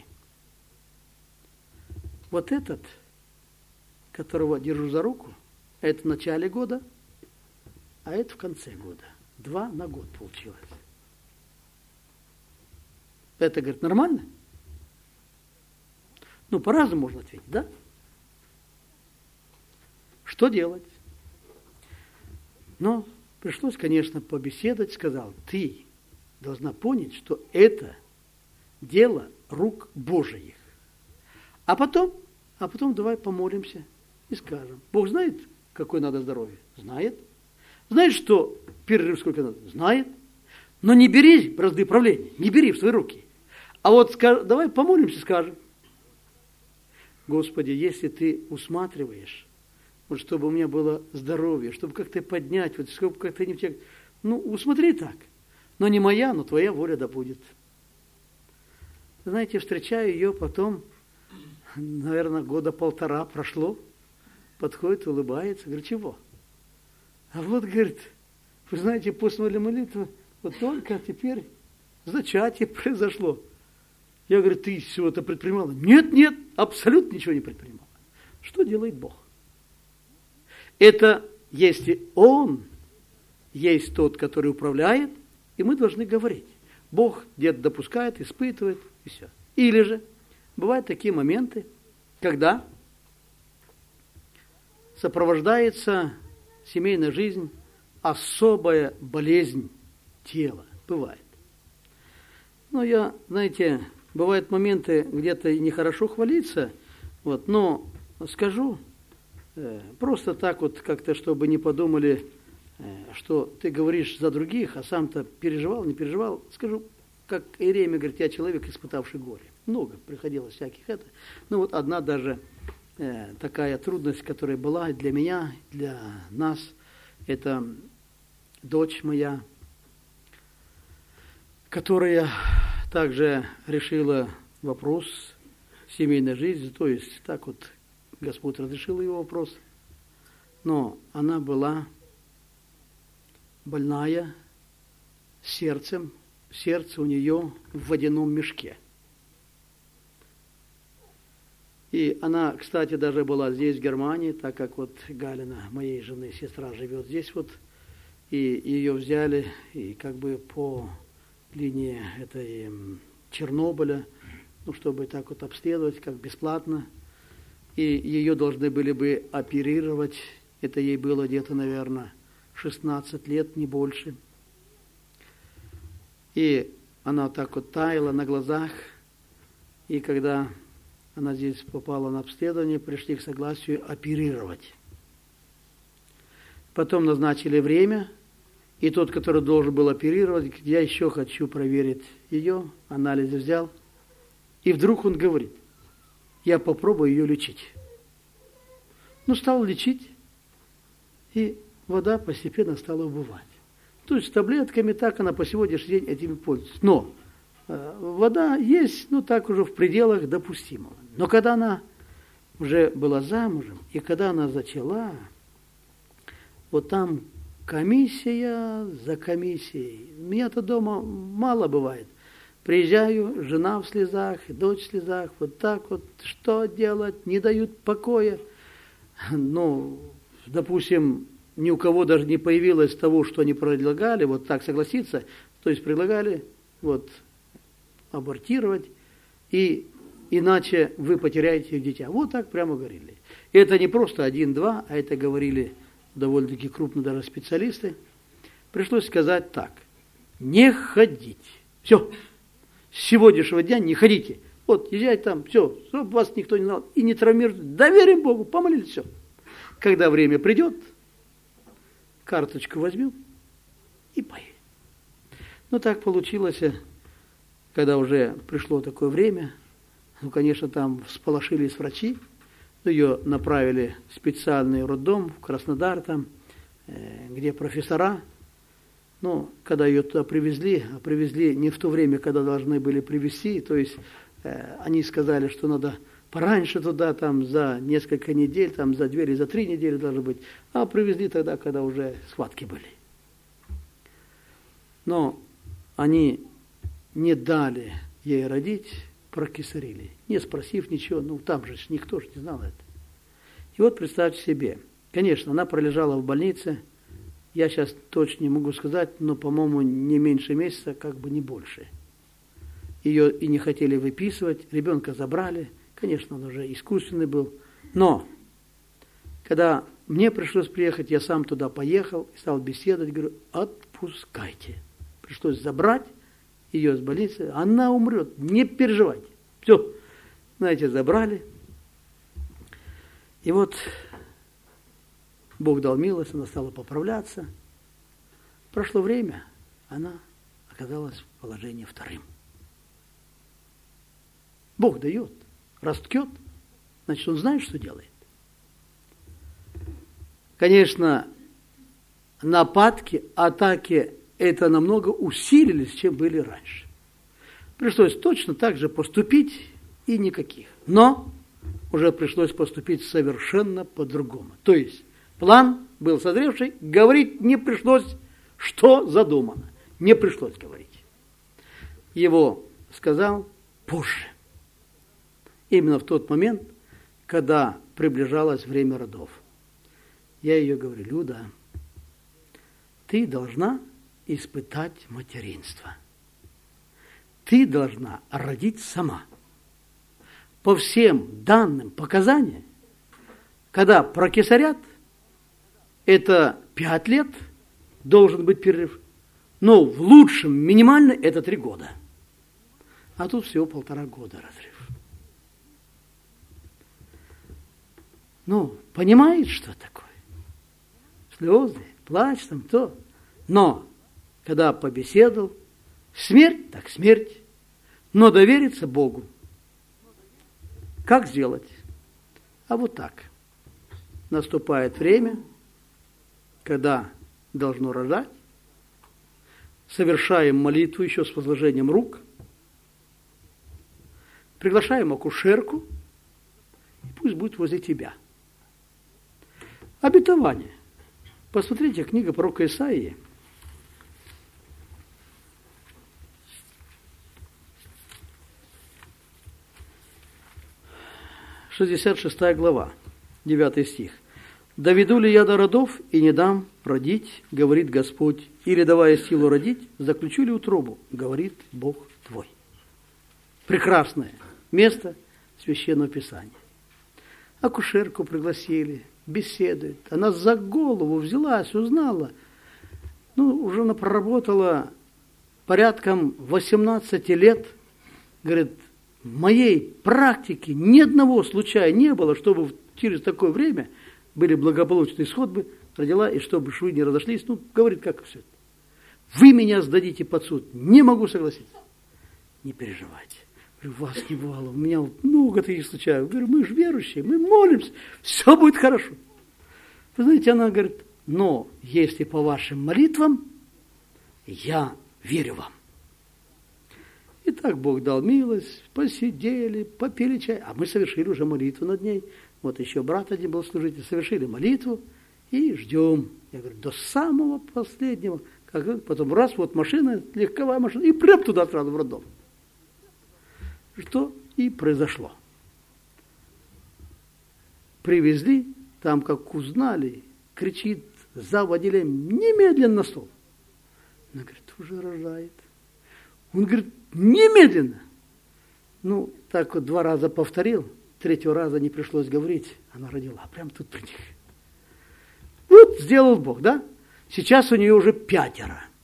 вот этот, которого держу за руку, это в начале года, а это в конце года. 2 на год получилось. Это, говорит, нормально? Ну, по-разному можно ответить, да? Что делать? Но пришлось, конечно, побеседовать. Сказал: ты должна понять, что это дело рук Божиих. А потом давай помолимся и скажем: Бог знает, какое надо здоровье? Знает. Знает, что перерыв сколько надо? Знает. Но не бери бразды правления, не бери в свои руки. А вот давай помолимся, скажем: Господи, если Ты усматриваешь, вот чтобы у меня было здоровье, чтобы как-то поднять, вот чтобы как-то не втягивать, ну, усмотри так. Но не моя, но Твоя воля да будет. Знаете, встречаю ее потом, наверное, 1.5 года прошло, подходит, улыбается, говорит: чего? А вот, говорит, вы знаете, после молитвы, вот только теперь зачатие произошло. Я говорю: ты все это предпринимала? Нет, абсолютно ничего не предпринимала. Что делает Бог? Это если Он есть тот, который управляет, и мы должны говорить. Бог где-то допускает, испытывает, и все. Или же бывают такие моменты, когда сопровождается семейная жизнь особая болезнь тела. Бывает. Но знаете, бывают моменты, где-то и нехорошо хвалиться, вот, но скажу, просто так вот как-то, чтобы не подумали, что ты говоришь за других, а сам-то переживал, не переживал. Скажу, как Иеремия говорит: я человек, испытавший горе. Много приходилось всяких это. Ну вот одна даже такая трудность, которая была для меня, для нас, это дочь моя, которая также решила вопрос семейной жизни, то есть так вот Господь разрешил ее вопрос, но она была больная сердцем, сердце у нее в водяном мешке. И она, кстати, даже была здесь, в Германии, так как вот Галина, моей жены, сестра, живет здесь вот, и ее взяли, и как бы по линии этой Чернобыля, ну, чтобы так вот обследовать, как бесплатно, и ее должны были бы оперировать, это ей было где-то, наверное, 16 лет, не больше. И она так вот таяла на глазах, и когда она здесь попала на обследование, пришли к согласию оперировать. Потом назначили время, и тот, который должен был оперировать, я еще хочу проверить ее, анализы взял, и вдруг он говорит: я попробую ее лечить. Ну, стал лечить, и вода постепенно стала убывать. То есть с таблетками так она по сегодняшний день этими пользуется. Но вода есть, ну, так уже в пределах допустимого. Но когда она уже была замужем, и когда она зачала, вот там комиссия за комиссией. У меня-то дома мало бывает. Приезжаю, жена в слезах, дочь в слезах, вот так вот, что делать, не дают покоя. Ну, допустим, ни у кого даже не появилось того, что они предлагали, вот так согласиться, то есть предлагали вот абортировать, и иначе вы потеряете дитя. Вот так прямо говорили. И это не просто 1-2, а это говорили довольно-таки крупно даже специалисты. Пришлось сказать так: не ходить. Все. С сегодняшнего дня не ходите. Вот, езжайте там, все, чтобы вас никто не знал. И не травмируйте. Доверим Богу, помолились, все. Когда время придет, карточку возьмем и поедем. Ну, так получилось. когда уже пришло такое время, ну, конечно, там всполошились врачи, ее направили в специальный роддом в Краснодар, там, где профессора. Но когда ее туда привезли, а привезли не в то время, когда должны были привезти, то есть они сказали, что надо пораньше туда, там, за несколько недель, там, за 2 или за 3 недели должны быть, а привезли тогда, когда уже схватки были. Но они не дали ей родить, прокесарили, не спросив ничего, ну там же никто же не знал это. И вот представьте себе, конечно, она пролежала в больнице, я сейчас точно не могу сказать, но, по-моему, не меньше месяца, как бы не больше. Ее и не хотели выписывать, ребенка забрали, конечно, он уже искусственный был, но когда мне пришлось приехать, я сам туда поехал, стал беседовать, говорю, отпускайте. Пришлось забрать ее из больницы, она умрет, не переживайте. Все, знаете, забрали. И вот Бог дал милость, она стала поправляться. Прошло время, она оказалась в положении вторым. Бог дает, растет, значит, Он знает, что делает. Конечно, нападки, атаки это намного усилились, чем были раньше. Пришлось точно так же поступить и никаких. Но уже пришлось поступить совершенно по-другому. То есть план был созревший, говорить не пришлось, что задумано. Не пришлось говорить. Его сказал позже. Именно в тот момент, когда приближалось время родов. Я ее говорю, Люда, ты должна испытать материнство. Ты должна родить сама. По всем данным показаниям, когда прокесарят, это 5 лет должен быть перерыв, но в лучшем минимально это 3 года. А тут всего 1,5 года разрыв. Ну, понимает, что такое? Слезы, плач там, то. Но, когда побеседовал, смерть, так смерть, но довериться Богу. Как сделать? А вот так. Наступает время, когда должно рожать, совершаем молитву еще с возложением рук, приглашаем акушерку, и пусть будет возле тебя. Обетование. Посмотрите, книга пророка Исаии. Шестьдесят 6 глава, 9 стих. «Доведу ли я до родов и не дам родить, говорит Господь, или, давая силу родить, заключу ли утробу, говорит Бог твой». Прекрасное место Священного Писания. Акушерку пригласили, беседует. Она за голову взялась, узнала. Ну, уже она проработала порядком 18 лет. Говорит, в моей практике ни одного случая не было, чтобы через такое время были благополучные исходы, родила, и чтобы швы не разошлись. Ну, говорит, как все это. Вы меня сдадите под суд. Не могу согласиться. Не переживайте. Говорю, вас не бывало. У меня много таких случаев. Говорю, мы же верующие, мы молимся. Все будет хорошо. Вы знаете, она говорит, но если по вашим молитвам, я верю вам. И так Бог дал милость, посидели, попили чай, а мы совершили уже молитву над ней. Вот еще брат один был служитель, совершили молитву и ждем. Я говорю, до самого последнего. Потом раз, вот машина, легковая машина, и прям туда сразу в роддом. Что и произошло. Привезли, там как узнали, кричит зав. Отделением, немедленно на стол. Она говорит, уже рожает. Он говорит, немедленно. Ну, так вот 2 раза повторил, 3-го раза не пришлось говорить, она родила, прям тут при них. Вот сделал Бог, да? Сейчас у нее уже 5.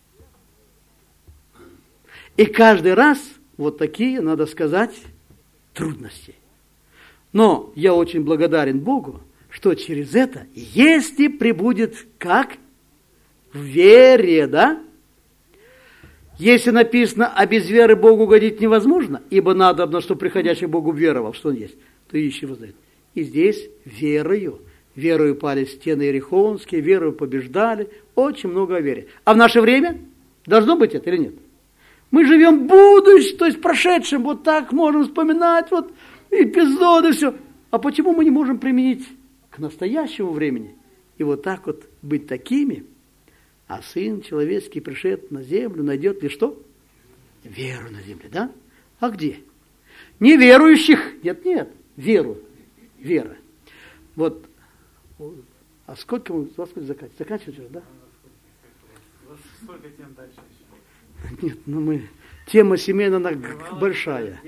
И каждый раз вот такие, надо сказать, трудности. Но я очень благодарен Богу, что через это, если прибудет как? В вере, да? Если написано, а без веры Богу угодить невозможно, ибо надобно, что приходящий Богу веровал, что он есть, то ищи воздает. И здесь верою пали стены иерихонские, верою побеждали, очень много о вере. А в наше время должно быть это или нет? Мы живем в будущем, то есть в прошедшем, вот так можем вспоминать, вот эпизоды, все. А почему мы не можем применить к настоящему времени и вот так вот быть такими? А Сын человеческий, пришед на землю, найдет ли что? Веру на земле, да? А где? Неверующих. Нет, веру. Вера. Вот. А сколько мы заканчиваем? Заканчиваем, да? Сколько тем дальше Нет, еще? тема семейная, она большая.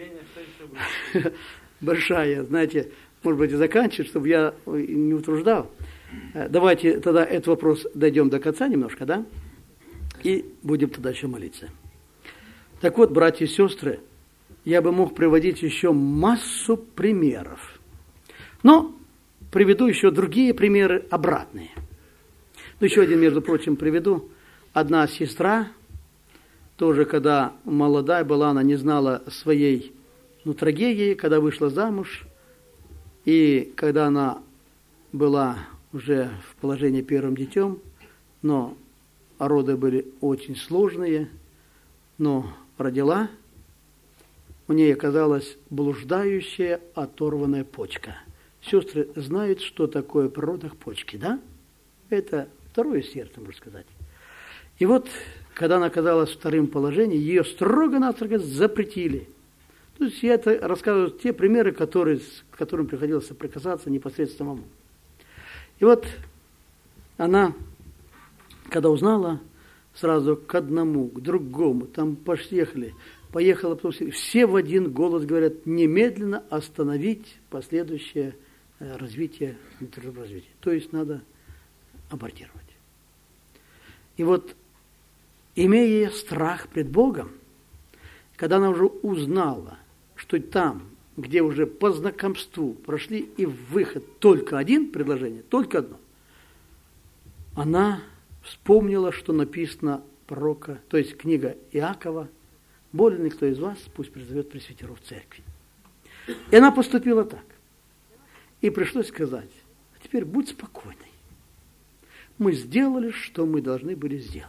Большая, знаете, может быть, и заканчивать, чтобы я не утруждал. Давайте тогда этот вопрос дойдем до конца немножко, да? И будем тогда еще молиться. Так вот, братья и сестры, я бы мог приводить еще массу примеров. Но приведу еще другие примеры обратные. Ну, еще один, между прочим, приведу. Одна сестра, тоже когда молодая была, она не знала своей трагедии, когда вышла замуж, и когда она была уже в положении первым детем, но роды были очень сложные, но родила, у нее оказалась блуждающая оторванная почка. Сестры знают, что такое при родах почки, да? Это второе сердце, можно сказать. И вот, когда она оказалась в втором положении, ее строго-настрого запретили. То есть я это рассказываю те примеры, к которым приходилось соприкасаться непосредственно самому. И вот она, когда узнала, сразу к одному, к другому, там поехала, все в один голос говорят, немедленно остановить последующее развитие, то есть надо абортировать. И вот, имея страх пред Богом, когда она уже узнала, что там, где уже по знакомству прошли и выход только один предложение, только одно, она вспомнила, что написано пророка, то есть книга Иакова, более никто из вас, пусть призовет пресвитеров церкви. И она поступила так. И пришлось сказать, а теперь будь спокойной. Мы сделали, что мы должны были сделать.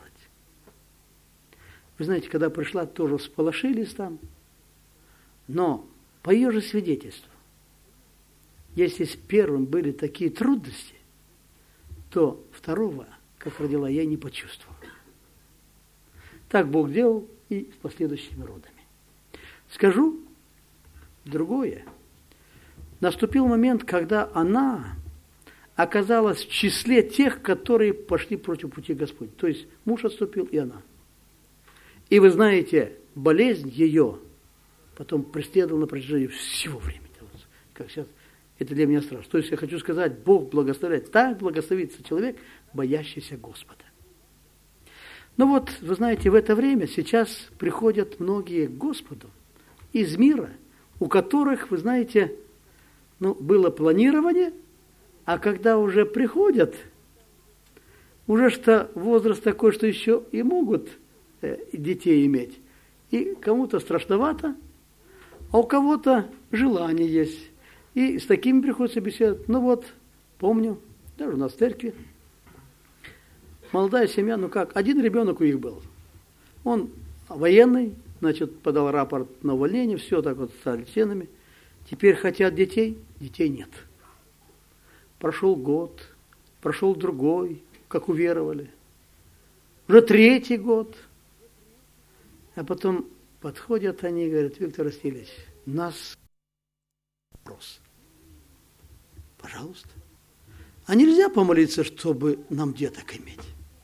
Вы знаете, когда пришла, тоже всполошились там, но по ее же свидетельству, если с первым были такие трудности, то второго, как родила, я не почувствовала. Так Бог делал и с последующими родами. Скажу другое. Наступил момент, когда она оказалась в числе тех, которые пошли против пути Господня. То есть муж отступил, и она. И вы знаете, болезнь ее потом преследовала на протяжении всего времени. Как сейчас, это для меня страшно. То есть я хочу сказать, Бог благословляет. Так благословится человек, боящийся Господа. Ну вот, вы знаете, в это время сейчас приходят многие к Господу из мира, у которых, вы знаете, было планирование, а когда уже приходят, уже что возраст такой, что еще и могут детей иметь. И кому-то страшновато, а у кого-то желание есть. И с такими приходится беседовать. Ну вот, помню, даже у нас в церкви, молодая семья, один ребенок у них был. Он военный, значит, подал рапорт на увольнение, все так вот стали членами. Теперь хотят детей, детей нет. Прошел год, прошел другой, как уверовали. Уже третий год. А потом подходят они и говорят, Виктор Васильевич, у нас вопрос. Пожалуйста. А нельзя помолиться, чтобы нам деток иметь?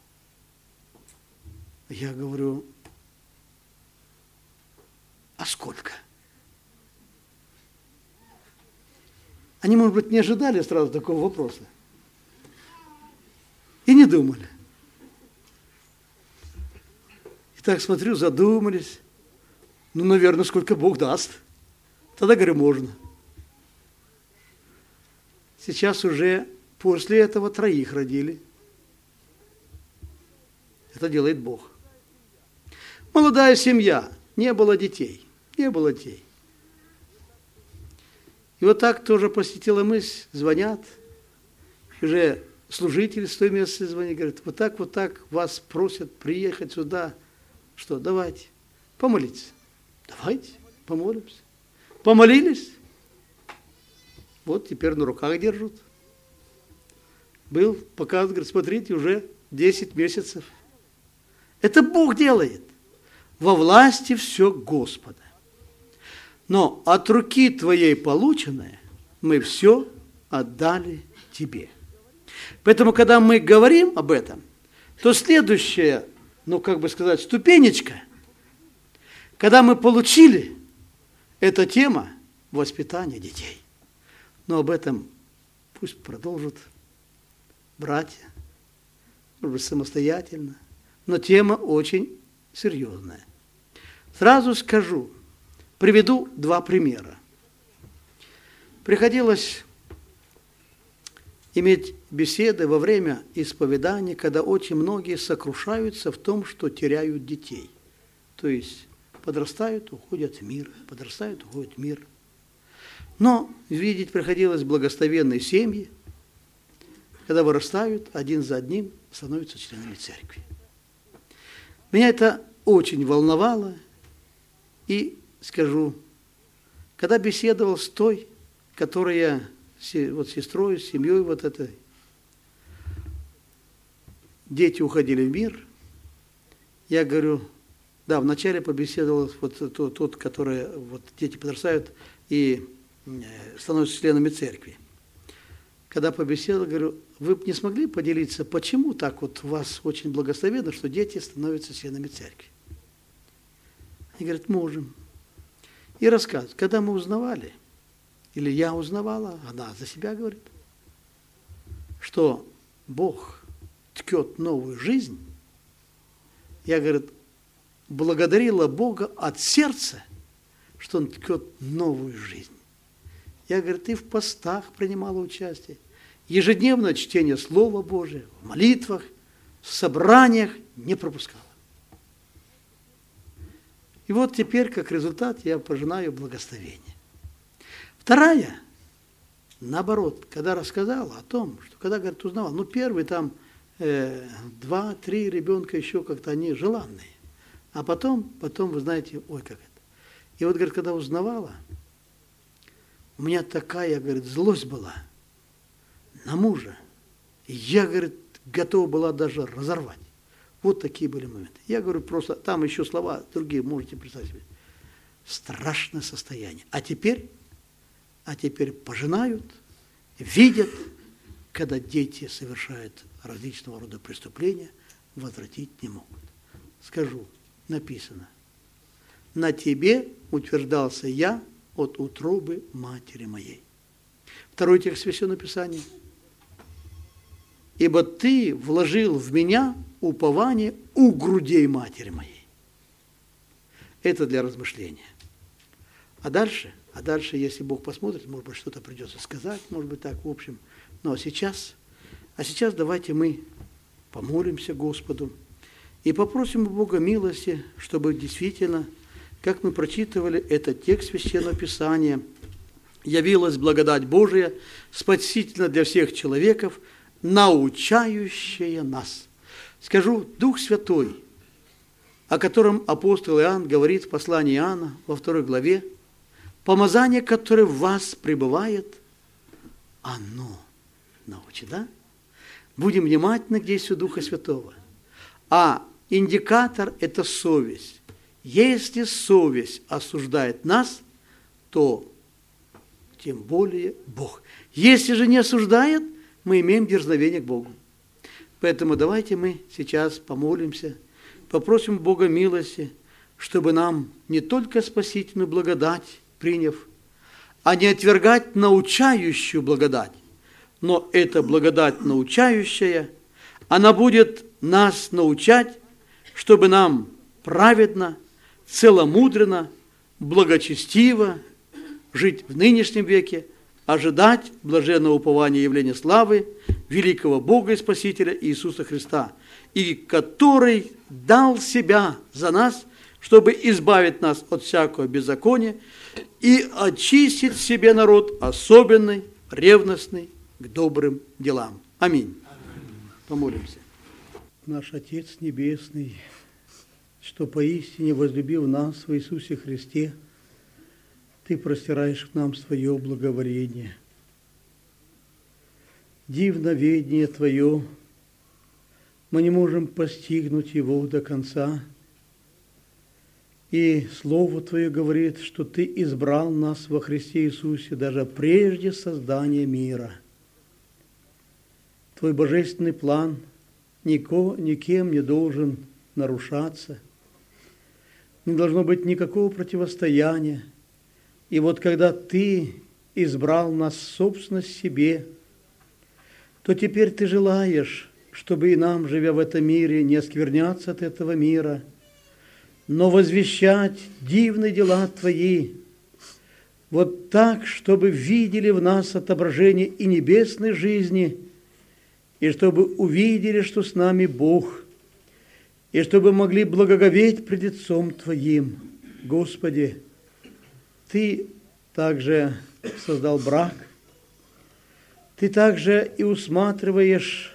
Я говорю, а сколько? Они, может быть, не ожидали сразу такого вопроса. И не думали. И так смотрю, задумались. Наверное, сколько Бог даст. Тогда, говорю, можно. Сейчас уже после этого 3 родили. Это делает Бог. Молодая семья, не было детей, не было детей. И вот так тоже посетила мысль, звонят, уже служители с той места звонят, говорят, вот так вас просят приехать сюда. Что, давайте, помолиться. Давайте, помолимся. Помолились. Вот теперь на руках держат. Был показ, говорит, смотрите, уже 10 месяцев. Это Бог делает. Во власти все Господа. Но от руки твоей полученное мы все отдали тебе. Поэтому, когда мы говорим об этом, то следующая, ступенечка, когда мы получили, это тема воспитания детей. Но об этом пусть продолжат братья, может быть, самостоятельно. Но тема очень серьезная. Сразу скажу, приведу 2 примера. Приходилось иметь беседы во время исповедания, когда очень многие сокрушаются в том, что теряют детей. То есть подрастают, уходят в мир, подрастают, уходят в мир. Но видеть приходилось благословенные семьи, когда вырастают один за одним, становятся членами церкви. Меня это очень волновало, и скажу, когда беседовал с той, которая, вот сестрой, с семьей вот этой, дети уходили в мир, я говорю, да, вначале побеседовал вот тот, который, вот дети подрастают и становятся членами церкви. Когда побеседовал, говорю, вы бы не смогли поделиться, почему так вот у вас очень благословенно, что дети становятся членами церкви? Они говорят, можем. И рассказывают, когда мы узнавали, или я узнавала, она за себя говорит, что Бог ткет новую жизнь, я, говорит, благодарила Бога от сердца, что Он ткет новую жизнь. Я, говорит, и в постах принимала участие, ежедневное чтение Слова Божия, в молитвах, в собраниях не пропускала. И вот теперь, как результат, я пожинаю благословение. Вторая, наоборот, когда рассказала о том, что когда, говорит, узнавал, первый там 2-3 ребенка еще как-то они желанные, а потом вы знаете, ой, как это. И вот, говорит, когда узнавала, у меня такая, говорит, злость была на мужа. И я, говорит, готова была даже разорвать. Вот такие были моменты. Я говорю, просто там еще слова другие, можете представить себе. Страшное состояние. А теперь пожинают, видят, когда дети совершают различного рода преступления, возвратить не могут. Скажу, написано, на тебе утверждался я от утробы матери моей. Второй текст Священного Писания. Ибо ты вложил в меня упование у грудей матери моей. Это для размышления. А дальше, если Бог посмотрит, может быть, что-то придется сказать, может быть, так, в общем. Но сейчас давайте мы помолимся Господу и попросим у Бога милости, чтобы действительно, как мы прочитывали этот текст Священного Писания, явилась благодать Божия, спасительна для всех человеков, научающая нас. Скажу, Дух Святой, о котором апостол Иоанн говорит в послании Иоанна во 2 главе, помазание, которое в вас пребывает, оно научит, да? Будем внимательны к действию Духа Святого. А индикатор – это совесть. Если совесть осуждает нас, то тем более Бог. Если же не осуждает, мы имеем дерзновение к Богу. Поэтому давайте мы сейчас помолимся, попросим Бога милости, чтобы нам не только спасительную благодать приняв, а не отвергать научающую благодать, но эта благодать научающая, она будет нас научать, чтобы нам праведно, целомудренно, благочестиво жить в нынешнем веке, ожидать блаженного упования явления славы великого Бога и Спасителя Иисуса Христа, и который дал себя за нас, чтобы избавить нас от всякого беззакония и очистить себе народ особенный, ревностный к добрым делам. Аминь. Помолимся. Наш Отец Небесный, что поистине возлюбив нас в Иисусе Христе, Ты простираешь к нам свое благоволение. Дивно ведение Твое, мы не можем постигнуть его до конца. И Слово Твое говорит, что Ты избрал нас во Христе Иисусе даже прежде создания мира. Твой божественный план никем не должен нарушаться, не должно быть никакого противостояния. И вот когда Ты избрал нас в собственность себе, то теперь Ты желаешь, чтобы и нам, живя в этом мире, не оскверняться от этого мира, но возвещать дивные дела Твои, вот так, чтобы видели в нас отображение и небесной жизни, и чтобы увидели, что с нами Бог, и чтобы могли благоговеть пред лицом Твоим. Господи, Ты также создал брак, Ты также и усматриваешь,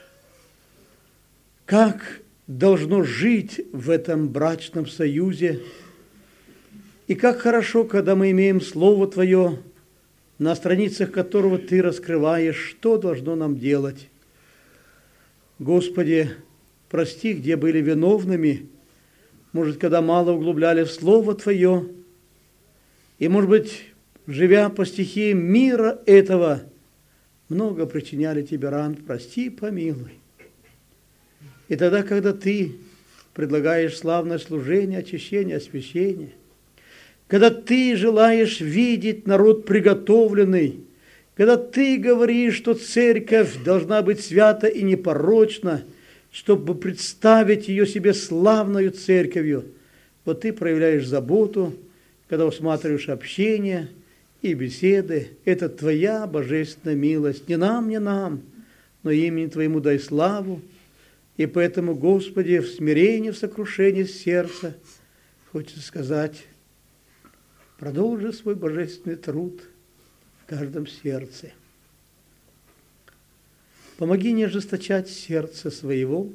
как должно жить в этом брачном союзе. И как хорошо, когда мы имеем Слово Твое, на страницах которого Ты раскрываешь, что должно нам делать. Господи, прости, где были виновными, может, когда мало углубляли в Слово Твое, и, может быть, живя по стихиям мира этого, много причиняли Тебе ран, прости, помилуй. И тогда, когда Ты предлагаешь славное служение, очищение, освящение, когда Ты желаешь видеть народ приготовленный, когда Ты говоришь, что церковь должна быть свята и непорочна, чтобы представить ее себе славною церковью, вот Ты проявляешь заботу, когда усматриваешь общение и беседы. Это Твоя божественная милость. Не нам, но имени Твоему дай славу. И поэтому, Господи, в смирении, в сокрушении сердца, хочется сказать, продолжи свой божественный труд в каждом сердце. Помоги не ожесточать сердце своего,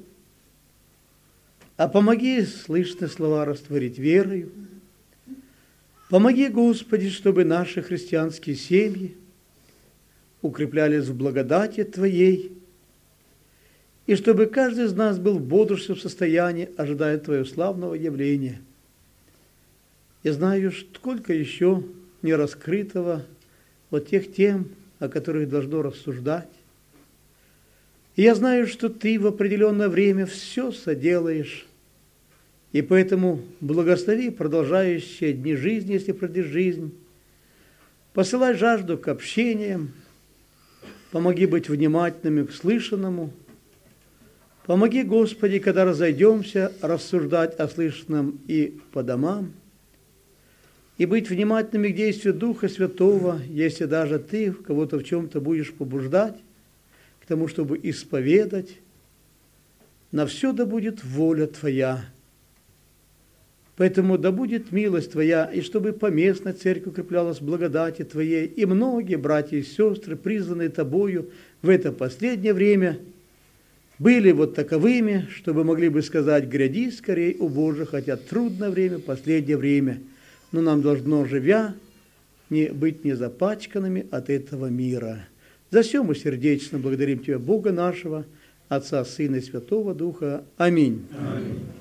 а помоги слышные слова растворить верою. Помоги, Господи, чтобы наши христианские семьи укреплялись в благодати Твоей, и чтобы каждый из нас был в бодрстве в состоянии, ожидая Твоего славного явления. Я знаю, сколько еще не раскрытого вот тех тем, о которых должно рассуждать. И я знаю, что Ты в определенное время все соделаешь, и поэтому благослови продолжающие дни жизни, если пройдет жизнь. Посылай жажду к общениям, помоги быть внимательными к слышанному. Помоги, Господи, когда разойдемся, рассуждать о слышанном и по домам, и быть внимательными к действию Духа Святого, если даже Ты кого-то в чем-то будешь побуждать, к тому, чтобы исповедать. На все да будет воля Твоя. Поэтому да будет милость Твоя, и чтобы поместная церковь укреплялась в благодати Твоей, и многие братья и сестры, призванные Тобою в это последнее время, были вот таковыми, чтобы могли бы сказать: «Гряди скорей, о Боже», хотя трудное время, последнее время, но нам должно, живя, быть не запачканными от этого мира. За все мы сердечно благодарим Тебя, Бога нашего, Отца, Сына и Святого Духа. Аминь. Аминь.